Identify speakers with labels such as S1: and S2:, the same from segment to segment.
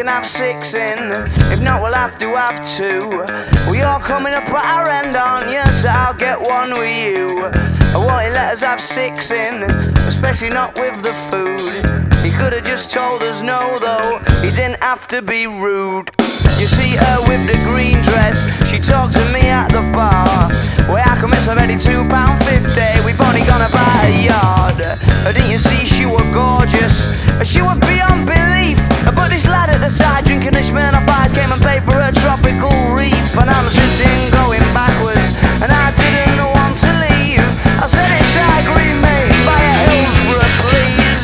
S1: have 6 in. If not, we'll have to have 2. Well, you're coming up at our end, aren't you? So I'll get one with you. I won't he let us have 6 in, especially not with the food. He could have just told us no, though. He didn't have to be rude. You see her with the green dress, she talked to me at the bar. Well, how come it's already £2.50? We've only gone about a yard. Didn't you see she was gorgeous? She was beyond belief. But this lad at the side drinking the Smirnoff Ice came and paid for a tropical reef. And I'm sitting going backwards, and I didn't want to leave. I said it's I agree, mate, buy a Hillsborough, please.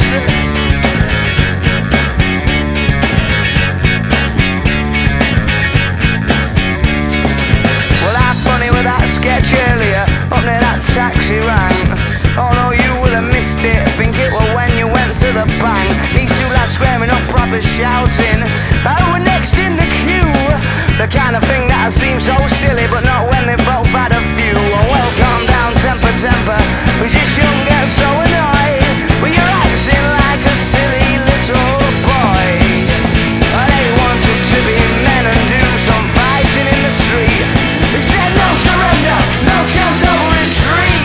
S1: Well, I had funny with that sketch earlier, up near that taxi rank. Although you will have missed it, think it was when you went to the bank. These two lads squaring up, proper shouting, oh, we're next in the queue. The kind of thing that seems so silly, but not when they both had a few. Well, calm down, temper, temper, we just shouldn't get so annoyed when you're acting like a silly little boy. Well, they wanted to be men and do some fighting in the street. They said no surrender, no chance of retreat.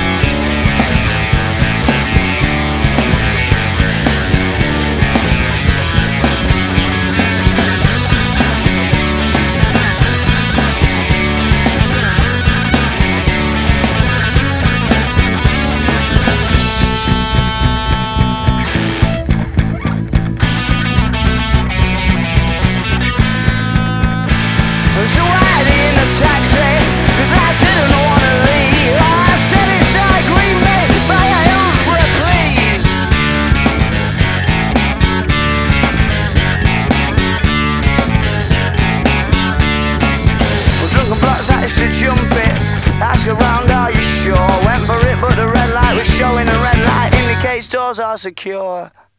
S1: So riding in a taxi, cause I didn't wanna leave. I said it's I agree, mate, buy a Hillsborough, please. Well, drunken blocks managed to jump it. Ask around, are you sure? Went for it, but the red light was showing. The red light indicates doors are secure.